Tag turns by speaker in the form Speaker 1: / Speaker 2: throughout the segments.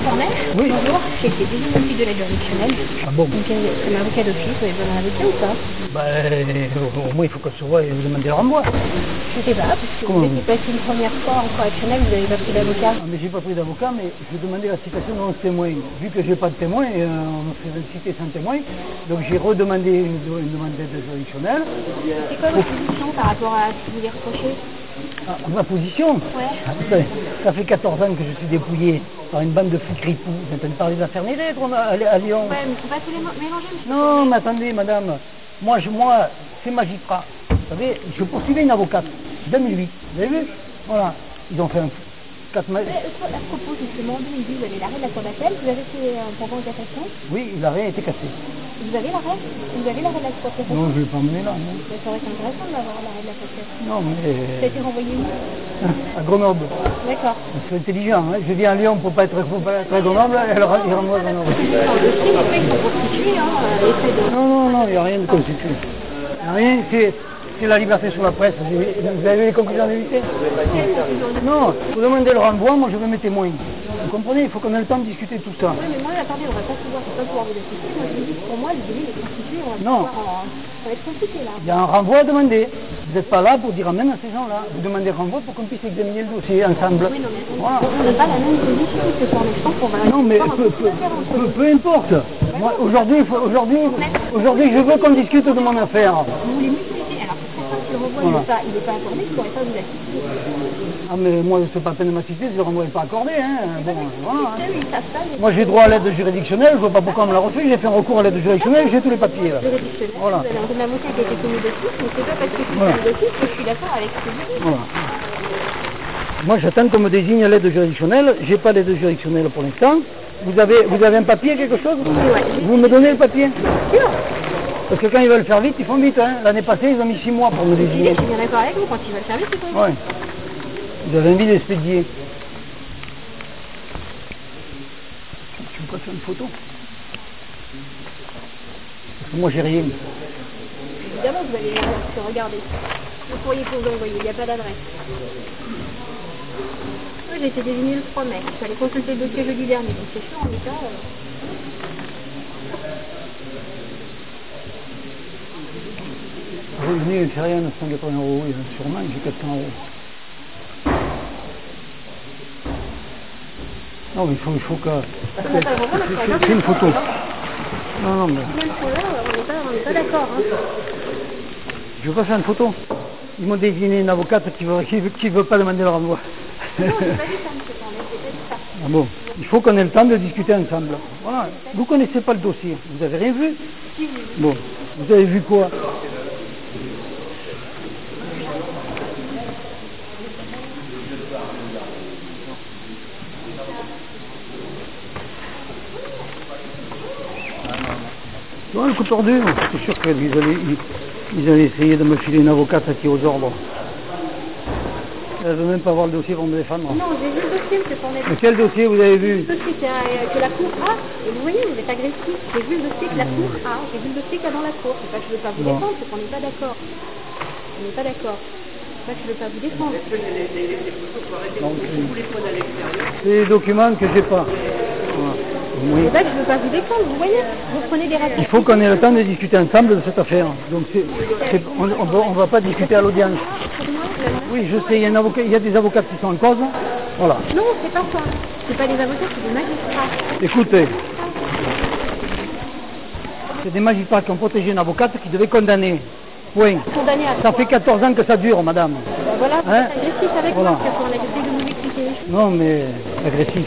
Speaker 1: Cornet.
Speaker 2: Oui.
Speaker 1: Bonjour, j'ai été deuxième office de l'aide juridictionnelle.
Speaker 2: Ah bon?
Speaker 1: Donc, comme avocat d'office, vous avez besoin d'un avocat ou pas?
Speaker 2: Au moins il faut qu'on se voie et vous demander le renvoi.
Speaker 1: Je sais pas, parce que
Speaker 2: Comment
Speaker 1: vous êtes passé une première fois en correctionnel, vous n'avez pas pris d'avocat.
Speaker 2: Ah, mais j'ai pas pris d'avocat, mais je demandais la citation de 11 témoins. Vu que j'ai pas de témoin, on me fait citer sans témoin, donc j'ai redemandé une demande d'aide juridictionnelle.
Speaker 1: C'est quoi votre position par rapport à ce que vous lui reprochez?
Speaker 2: Ah, ma position?
Speaker 1: Ouais.
Speaker 2: Ça fait 14 ans que je suis dépouillé par une bande de flics ripoux. Vous entendez parler de l'affaire Néret à Lyon?
Speaker 1: Ouais, mais il ne faut pas tous les mélanger, monsieur.
Speaker 2: Non, mais attendez, madame. Moi, c'est magistrat. Vous savez, je poursuivais une avocate. 2008. Vous avez vu? Voilà. Ils ont fait un 4
Speaker 1: À propos, justement, vous avez l'arrêt de la cour d'appel, vous avez fait un pourvoi en cassation.
Speaker 2: Oui, l'arrêt a été cassé.
Speaker 1: Vous avez l'arrêt? Vous avez l'arrêt de la cour d'appel?
Speaker 2: Non, je ne vais pas emmener là. Non.
Speaker 1: Ça aurait été intéressant d'avoir l'arrêt de la cour d'appel.
Speaker 2: Non,
Speaker 1: Ça a
Speaker 2: mais...
Speaker 1: été renvoyé où?
Speaker 2: À Grenoble.
Speaker 1: D'accord.
Speaker 2: Je suis intelligent. Hein. Je viens à Lyon pour ne pas être à Grenoble, et alors il renvoie à Grenoble.
Speaker 1: Dans le dossier, pourquoi ils sont constitués, l'effet de...
Speaker 2: Non, il n'y a rien de constitué. Il n'y a rien, c'est la liberté sur la presse. Vous avez vu les conclusions de l'unité? Non, vous demandez le renvoi, moi je veux mes témoins. Vous comprenez? Il faut qu'on ait le temps de discuter tout ça.
Speaker 1: Oui, mais moi, attendez, on va pas pouvoir vous assister. Moi, je vous dis que pour moi, le délai est constitué, on va
Speaker 2: Non.
Speaker 1: ça va être compliqué, là.
Speaker 2: Il y a un renvoi à demander. Vous n'êtes pas là pour dire amen à ces gens-là. Vous demandez renvoi pour qu'on puisse examiner le dossier ensemble.
Speaker 1: Oui, non, mais
Speaker 2: voilà.
Speaker 1: on n'a pas la même position, c'est pour l'instant qu'on va...
Speaker 2: Non, mais peu importe. Moi, aujourd'hui, je veux qu'on discute de mon affaire.
Speaker 1: Vous voulez m'expliquer? Alors, si le renvoi
Speaker 2: Voilà.
Speaker 1: il n'est pas accordé, je ne pourrais pas vous assister.
Speaker 2: Ah, mais moi, c'est pas la peine de m'assister si le renvoi n'est pas accordé. Hein. Bon, voilà, hein.
Speaker 1: Ils savent ça,
Speaker 2: Moi, j'ai droit à l'aide juridictionnelle. Je ne vois pas pourquoi on me l'a refusé. J'ai fait un recours à l'aide juridictionnelle. J'ai tous les papiers. Là.
Speaker 1: juridictionnel,
Speaker 2: Voilà.
Speaker 1: vous avez un avocat qui a été commis d'office, mais c'est pas parce que c'est
Speaker 2: Voilà.
Speaker 1: commis d'office que je suis d'accord avec ce que vous dites.
Speaker 2: Voilà. Moi, j'attends qu'on me désigne l'aide juridictionnelle. J'ai pas d'aide juridictionnelle pour l'instant. Vous avez un papier, quelque chose?
Speaker 1: Ouais.
Speaker 2: Vous me donnez le papier?
Speaker 1: Sûr.
Speaker 2: Parce que quand ils veulent faire vite, ils font vite. Hein. L'année passée, ils ont mis 6 mois pour me
Speaker 1: Je
Speaker 2: désigner.
Speaker 1: suis bien d'accord avec vous, quand ils veulent faire vite, c'est pas
Speaker 2: Ouais. Vous avez envie d'expédier. Tu veux pas faire une photo? Parce que moi, j'ai rien.
Speaker 1: Évidemment, vous allez regarder. Le courrier que vous envoyez, il n'y a pas d'adresse. Oui, j'ai été désignée le 3 mai. Il fallait consulter le dossier jeudi dernier, donc c'est sûr, en état...
Speaker 2: Revenu, il fait rien, 980 €. Oui, sûrement, j'ai 400 €. Non, mais il faut que... C'est une photo. Non, mais...
Speaker 1: Même pour là, on n'est pas d'accord. Hein.
Speaker 2: Je veux pas faire une photo. Ils m'ont désigné une avocate qui veut pas demander le renvoi.
Speaker 1: Non, j'ai pas dit ça, monsieur Cornet, j'ai pas dit ça.
Speaker 2: Ah bon, il faut qu'on ait le temps de discuter ensemble. Voilà. Vous connaissez pas le dossier. Vous avez rien vu?
Speaker 1: Si, oui.
Speaker 2: Bon. Vous avez vu quoi? Non, le coup tordu, c'est sûr qu'ils allaient essayer de me filer une avocate qui est aux ordres. Elle ne veut même pas voir le dossier pour me défendre.
Speaker 1: Non, j'ai vu le dossier, monsieur Cornet.
Speaker 2: Mais quel dossier vous avez vu?
Speaker 1: Le dossier que la cour a, et vous voyez, vous êtes agressif. J'ai vu le dossier que la cour a, j'ai vu le dossier qu'il y a dans la cour. C'est pas que je ne veux pas vous défendre, c'est qu'on n'est pas d'accord. On n'est pas d'accord. C'est pas que je ne veux pas vous défendre.
Speaker 2: C'est des documents que j'ai pas. Voilà. Oui.
Speaker 1: C'est pas que je ne veux pas vous défendre, vous voyez. Vous prenez des rapports.
Speaker 2: Il faut qu'on ait le temps de discuter ensemble de cette affaire. Donc on ne va pas discuter à l'audience. Oui, je sais, il y a des avocats qui sont en cause. Voilà.
Speaker 1: Non, c'est pas ça. C'est pas des avocats, c'est des magistrats.
Speaker 2: Écoutez, c'est des magistrats qui ont protégé une avocate qui devait condamner. Point.
Speaker 1: Condamné à
Speaker 2: Ça
Speaker 1: quoi?
Speaker 2: fait 14 ans que ça dure, madame.
Speaker 1: Ben voilà, vous
Speaker 2: Hein?
Speaker 1: êtes agressif avec
Speaker 2: Voilà.
Speaker 1: moi, parce qu'on a essayé de nous expliquer les choses.
Speaker 2: Non, mais agressif.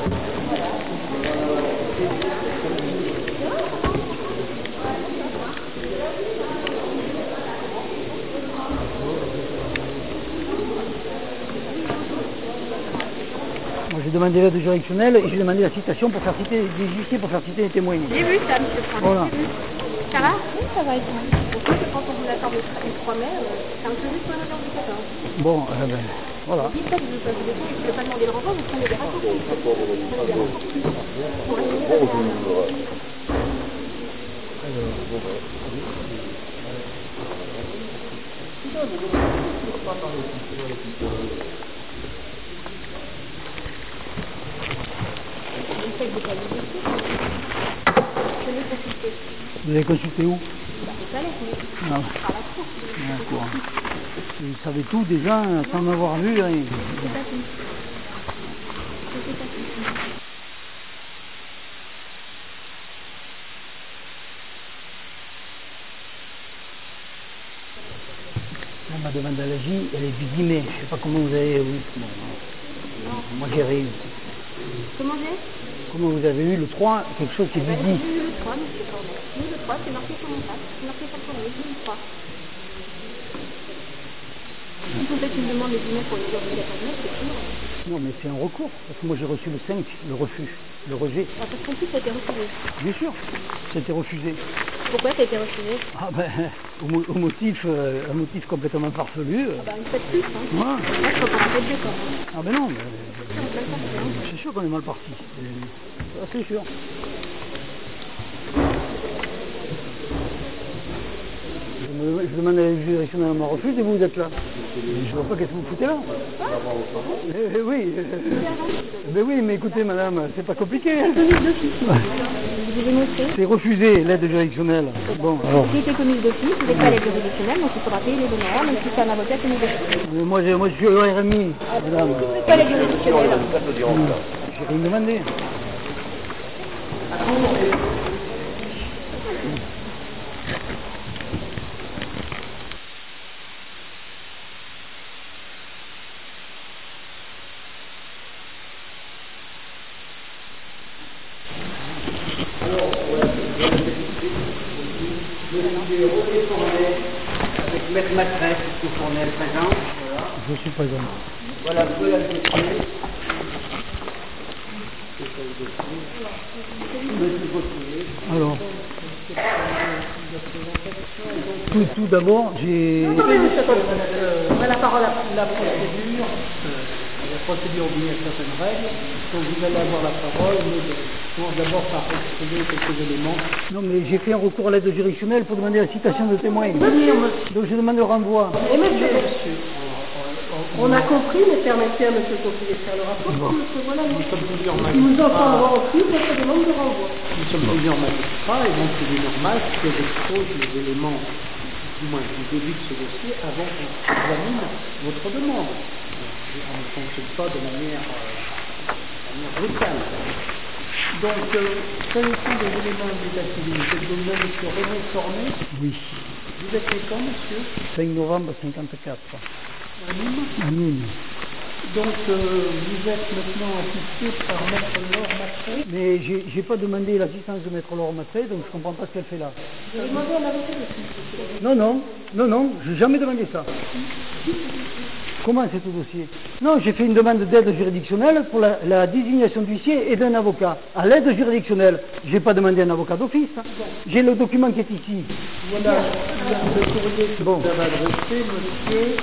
Speaker 2: Moi, j'ai demandé l'aide juridictionnelle et j'ai demandé la citation pour faire citer des huissiers pour faire citer les témoins.
Speaker 1: J'ai vu ça, monsieur Franck.
Speaker 2: Voilà.
Speaker 1: J'ai vu. Ça va? Oui, ça va être bon. Donc, moi, je pense qu'on vous l'accorde le 3 mai. C'est un peu juste pour la du 14.
Speaker 2: Bon, voilà.
Speaker 1: Dites ça, je ne veux pas vous défendre, je ne veux pas demander le renvoi, vous prenez des rapports. Pour essayer avec des casiers de dossier. Je l'ai consulté.
Speaker 2: Vous avez consulté où?
Speaker 1: Au palais, mais
Speaker 2: Ah.
Speaker 1: par la cour.
Speaker 2: D'accord. Vous savez tout déjà, sans m'avoir vu, rien.
Speaker 1: C'est pas tout. C'est pas tout.
Speaker 2: Là, ma demande d'allergie, elle est du 10 mai. Je ne sais pas comment vous avez eu. Bon, moi j'ai rien eu.
Speaker 1: Comment j'ai?
Speaker 2: Comment vous avez eu le 3, quelque chose qui est du 10?
Speaker 1: J'ai eu le 3, monsieur Cornet. J'ai eu le 3, c'est marqué sur mon passe. C'est marqué sur le courrier, j'ai eu le 3. Si vous faites une demande le 10 mai pour les jours du 14 mai, c'est sûr.
Speaker 2: Non, mais c'est un recours. Parce que moi j'ai reçu le 5, le refus, le rejet.
Speaker 1: Ah, parce qu'en plus, ça a été refusé.
Speaker 2: Bien sûr, ça a été refusé.
Speaker 1: Pourquoi ça a été refusé?
Speaker 2: Ah ben, au motif, un motif complètement farfelu.
Speaker 1: Ah bah, une fois de plus, hein.
Speaker 2: Ouais.
Speaker 1: Moi, je crois qu'on a fait deux temps.
Speaker 2: Ah ben non, mais,
Speaker 1: On est mal parti, hein.
Speaker 2: c'est sûr qu'on est mal parti. Ça, c'est sûr. Je demande à la juridictionnelle, on m'a refusé et vous êtes là. Je vois pas qu'est-ce que vous foutez là. Oui. Mais oui, mais écoutez madame, c'est pas compliqué.
Speaker 1: Vous avez montré.
Speaker 2: C'est refusé l'aide juridictionnelle. Bon, alors.
Speaker 1: J'ai été commise d'office, vous n'êtes pas l'aide juridictionnelle, donc il faudra payer les honoraires, même si c'est un avocat commis d'office.
Speaker 2: Moi je suis au RMI, madame.
Speaker 1: Vous n'êtes pas l'aide juridictionnelle.
Speaker 2: J'ai rien demandé.
Speaker 3: Avec Maître Matresse, tout Fournel présent. Voilà.
Speaker 2: Je suis présent.
Speaker 3: Voilà, vous la dossier. Monsieur Gauthier.
Speaker 2: Alors, tout d'abord, j'ai...
Speaker 3: On a la parole à la procédure. La procédure obéit à certaines règles. Donc vous allez avoir la parole, mais je commence d'abord par exposer quelques éléments.
Speaker 2: Non, mais j'ai fait un recours à l'aide juridictionnelle pour demander la citation de témoins. Donc je demande le renvoi.
Speaker 4: Et monsieur, on a compris, mais permettez à monsieur le conseiller de faire le rapport, parce que voilà,
Speaker 3: Nous sommes plusieurs
Speaker 4: nous entendrons
Speaker 3: magistrats.
Speaker 4: ensuite votre demande de renvoi.
Speaker 3: Nous sommes plusieurs magistrats et donc il est normal que j'expose les éléments, du moins du début de ce dossier, avant qu'on examine votre demande. On ne fonctionne pas de manière brutale. Donc, s'agissant des éléments d'état civil, vous êtes vous-même monsieur René Cornet.
Speaker 2: Oui.
Speaker 3: Vous êtes né quand, monsieur?
Speaker 2: 5 novembre 54.
Speaker 3: À Nîmes.
Speaker 2: À Nîmes.
Speaker 3: Donc, vous êtes maintenant assisté par Maître Laure Matré.
Speaker 2: Mais j'ai pas demandé l'assistance de Maître Laure Matré, donc je comprends pas ce qu'elle fait là.
Speaker 4: Vous avez demandé à l'avocat de
Speaker 2: Non, j'ai jamais demandé ça. Comment c'est au dossier? Non, j'ai fait une demande d'aide juridictionnelle pour la désignation d'huissier et d'un avocat. À l'aide juridictionnelle, j'ai pas demandé un avocat d'office. J'ai le document qui est ici.
Speaker 3: Voilà le courrier que
Speaker 2: Bon.
Speaker 3: vous avez adressé, monsieur.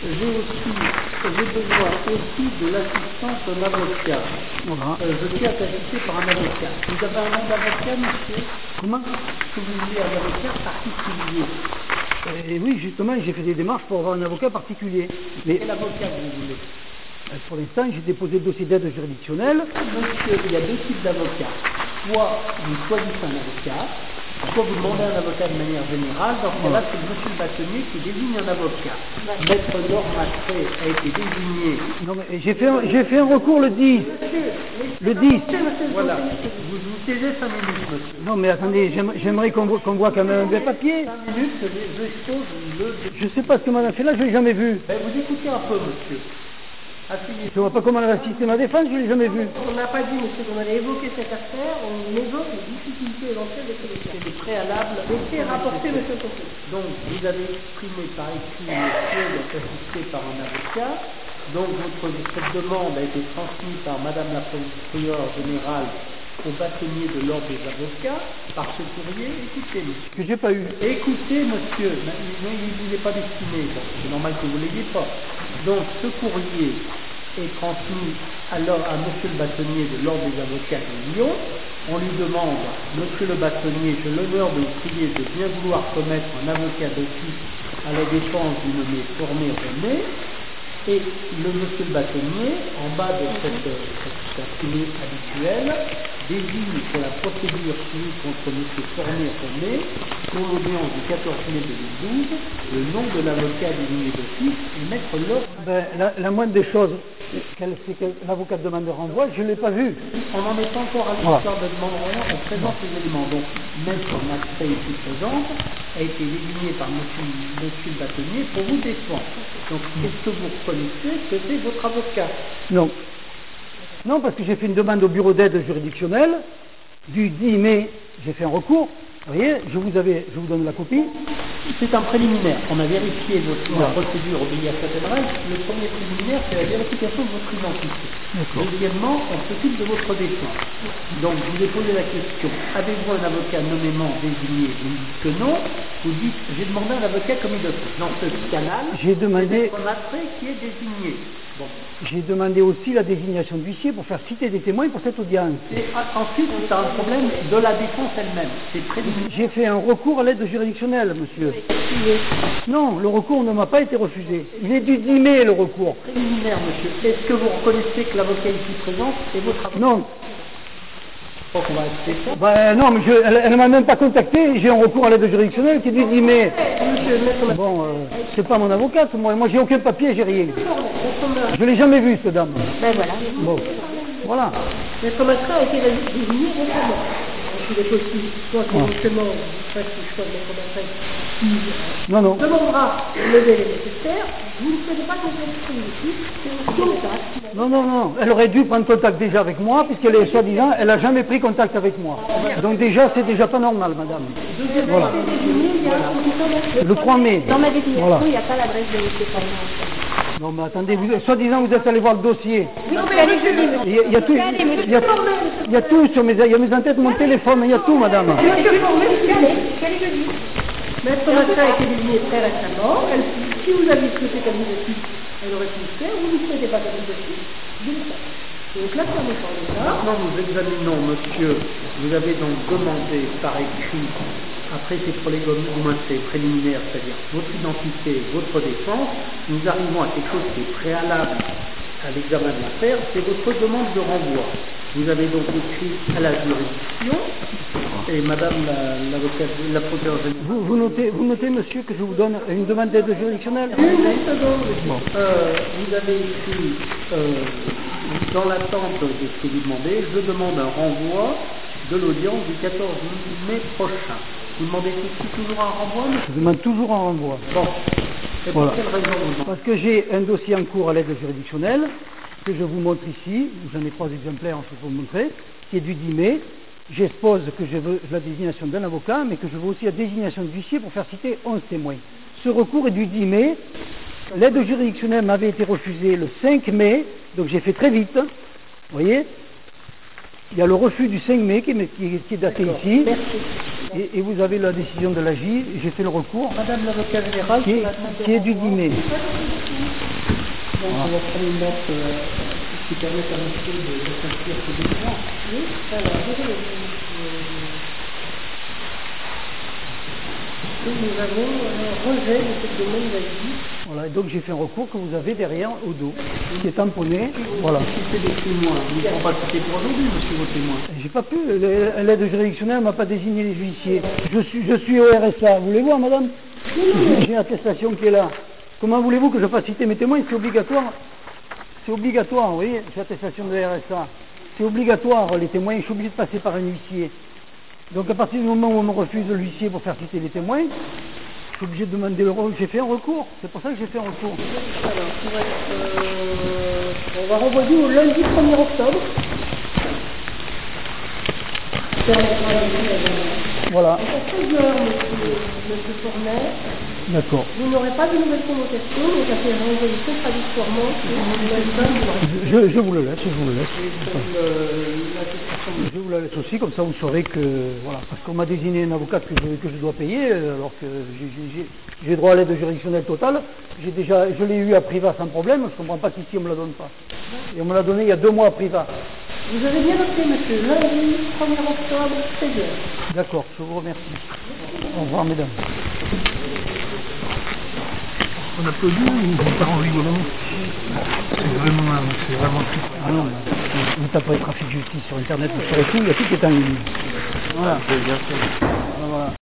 Speaker 3: J'ai besoin aussi de l'assistance d'un avocat.
Speaker 2: Voilà.
Speaker 3: Je suis assisté par un avocat. Vous avez un nom d'avocat, monsieur?
Speaker 2: Comment?
Speaker 3: Est-ce que vous voulez un avocat particulier?
Speaker 2: Et oui, justement, j'ai fait des démarches pour avoir un avocat particulier. Mais
Speaker 3: Quel avocat vous voulez?
Speaker 2: pour l'instant, j'ai déposé le dossier d'aide juridictionnelle.
Speaker 3: Monsieur, il y a deux types d'avocats. Soit vous choisissez un avocat, soit vous demandez un avocat de manière générale. Dans ce cas-là, c'est monsieur le bâtonnier qui désigne un avocat. Maître Laure Matré a été désigné.
Speaker 2: Non, mais j'ai fait un recours le 10. Le 10.
Speaker 3: Voilà. Vous taisez 5 minutes, monsieur.
Speaker 2: Non, mais attendez, j'aimerais qu'on voit quand même un vrai papier.
Speaker 3: 5 minutes, je expose le...
Speaker 2: Je sais pas ce que madame fait là, je l'ai jamais vu.
Speaker 3: Ben, vous écoutez un peu, monsieur. Asseyez-vous.
Speaker 2: Je vois pas comment elle a assisté ma défense, je l'ai jamais vu.
Speaker 4: On n'a pas dit, monsieur, qu'on allait évoquer cette affaire, on évoque les difficultés éventuelles de ce dossier.
Speaker 3: C'est des préalables.
Speaker 4: Laissez rapporter monsieur le conseiller.
Speaker 3: Donc, vous avez exprimé par écrit le souhait d'être assisté par un avocat. Donc, cette demande a été transmise par madame la prieure générale au bâtonnier de l'ordre des avocats par ce courrier. Écoutez, monsieur.
Speaker 2: Que j'ai pas eu.
Speaker 3: Écoutez, monsieur, mais il ne vous est pas destiné, donc c'est normal que vous ne l'ayez pas. Donc, ce courrier est transmis alors à monsieur le bâtonnier de l'ordre des avocats de Lyon. On lui demande, monsieur le bâtonnier, j'ai l'honneur de vous prier de bien vouloir commettre un avocat d'office à la défense du nommé Fournet René. Et le monsieur le bâtonnier, en bas de cette imprimée habituelle, désigne pour la procédure suivie contre M. Fournier pour l'audience du 14 mai 2012 le nom de l'avocat désigné d'office et mettre l'ordre.
Speaker 2: Ben, la moindre des choses, c'est que l'avocat demande de renvoi, je ne l'ai pas vu.
Speaker 3: On n'en est pas encore à l'histoire de demande de renvoi, on présente les éléments. Donc, Maître Maxey ici présente a été désigné par M. le bâtonnier pour vous défendre. Donc, est-ce que vous reconnaissez que c'est votre avocat?
Speaker 2: Non. Non, parce que j'ai fait une demande au bureau d'aide juridictionnelle du 10 mai, j'ai fait un recours. Vous voyez, je vous donne la copie.
Speaker 3: C'est un préliminaire. On a vérifié la procédure obéit à certaines règles. Le premier préliminaire, c'est la vérification de votre identité. Deuxièmement, on s'occupe de votre défense. Donc, je vous ai posé la question, avez-vous un avocat nommément désigné? Vous me dites que non. Vous dites, j'ai demandé un avocat commis d'office. Dans ce canal,
Speaker 2: j'ai demandé
Speaker 3: qui est désigné. Bon.
Speaker 2: J'ai demandé aussi la désignation d'huissier pour faire citer des témoins pour cette audience.
Speaker 3: Et ensuite, c'est un problème de la défense elle-même. C'est préliminaire.
Speaker 2: J'ai fait un recours à l'aide juridictionnelle, monsieur. Non, le recours ne m'a pas été refusé. Il est du 10 mai, le recours.
Speaker 3: Préliminaire, monsieur. Est-ce que vous reconnaissez que l'avocat ici présent est votre avocat?
Speaker 2: Non.
Speaker 3: Je crois qu'on va accepter ça.
Speaker 2: Ben non, mais elle ne m'a même pas contacté. J'ai un recours à l'aide juridictionnelle qui est du 10 mai. Bon, c'est pas mon avocate, moi j'ai aucun papier, j'ai rien. Je l'ai jamais vu, cette dame.
Speaker 1: Ben voilà.
Speaker 2: Bon, voilà.
Speaker 4: Maître Macron a été désigné récemment. Il est possible, soit éventuellement, vous faites le choix de Maître Macron qui demandera de lever les nécessaires, vous ne souhaitez pas qu'on fasse ici, c'est aussi contact.
Speaker 2: Non, elle aurait dû prendre contact déjà avec moi, puisqu'elle est soi-disant, elle n'a jamais pris contact avec moi. Donc déjà, c'est déjà pas normal, madame. Voilà. Le 3 mai.
Speaker 1: Dans ma désignation, il n'y a pas l'adresse de M. Fournier.
Speaker 2: Non, mais attendez, soi-disant, vous êtes allé voir le dossier.
Speaker 1: Oui, je suis allée jeudi.
Speaker 2: Il y a tout sur il y a mes en tête, mon téléphone, il y a tout, madame.
Speaker 1: Monsieur Fournier, je suis allée jeudi.
Speaker 4: Maître Macron a été désigné très récemment. Si vous aviez souhaité qu'elle vous office, elle aurait pu le faire. Vous ne souhaitez pas qu'elle vous office, vous le faites. Donc là, ça dépend de ça.
Speaker 3: Maintenant, nous examinons, monsieur, vous avez donc demandé par écrit, après ces préliminaires, c'est-à-dire votre identité, votre défense, nous arrivons à quelque chose qui est préalable à l'examen de l'affaire, c'est votre demande de renvoi. Vous avez donc écrit à la juridiction, et madame la procureure générale.
Speaker 2: Vous notez, monsieur, que je vous donne une demande d'aide juridictionnelle?
Speaker 3: Une seconde, vous avez écrit, dans l'attente de ce que vous demandez, je demande un renvoi de l'audience du 14 mai prochain. Vous demandez toujours un renvoi?
Speaker 2: Je demande toujours un renvoi.
Speaker 3: Bon. Et pour
Speaker 2: voilà.
Speaker 3: quelle raison vous demandez?
Speaker 2: Parce que j'ai un dossier en cours à l'aide juridictionnelle, que je vous montre ici, j'en ai 3 exemplaires, je peux vous montrer, qui est du 10 mai. J'expose que je veux la désignation d'un avocat, mais que je veux aussi la désignation de l'huissier pour faire citer 11 témoins. Ce recours est du 10 mai. L'aide juridictionnelle m'avait été refusée le 5 mai, donc j'ai fait très vite. Vous voyez? Il y a le refus du 5 mai qui est daté ici. Et vous avez la décision de l'AJ, j'ai fait le recours.
Speaker 3: Madame l'avocat général,
Speaker 2: qui est du 10 mai.
Speaker 3: Donc on va prendre une note qui permet à monsieur de s'inscrire ce document.
Speaker 4: Oui, alors, nous avons un rejet de cette demande d'AJ.
Speaker 2: Voilà, et donc j'ai fait un recours que vous avez derrière au dos, qui est tamponné. Voilà.
Speaker 3: Citer des témoins. Vous ne pouvez pas citer pour aujourd'hui, monsieur, vos témoins.
Speaker 2: J'ai pas pu, l'aide juridictionnelle ne m'a pas désigné les huissiers. Je suis au RSA, vous voulez voir, madame? J'ai l'attestation qui est là. Comment voulez-vous que je fasse citer mes témoins? C'est obligatoire. C'est obligatoire, vous voyez, j'ai l'attestation de RSA. C'est obligatoire, les témoins, je suis obligé de passer par un huissier. Donc à partir du moment où on me refuse l'huissier pour faire citer les témoins, je suis obligé de demander le recours. J'ai fait un recours, c'est pour ça que j'ai fait un recours.
Speaker 4: Alors, on va renvoyer au lundi 1er octobre.
Speaker 2: Voilà.
Speaker 4: À 16h, monsieur Fournier.
Speaker 2: D'accord.
Speaker 4: Vous n'aurez pas de nouvelles convocations, donc ça fait renvoyer contradictoirement.
Speaker 2: Je vous le laisse, je vous le laisse. Je vous la laisse aussi, comme ça vous saurez que, voilà, parce qu'on m'a désigné un avocat que je dois payer, alors que j'ai droit à l'aide juridictionnelle totale. Je l'ai eu à Privat sans problème, je ne comprends pas qu'ici on ne me la donne pas. Et on me l'a donné il y a 2 mois à Privat.
Speaker 4: Vous avez bien noté, monsieur, lundi 1er octobre, 16h.
Speaker 2: D'accord, je vous remercie. Au revoir, mesdames.
Speaker 3: On applaudit ou on part en rigolant? C'est vraiment triste.
Speaker 2: Ah non, vous tapez trafic justice sur internet, vous ferez tout, il y a tout qui est en ligne. Voilà. Voilà.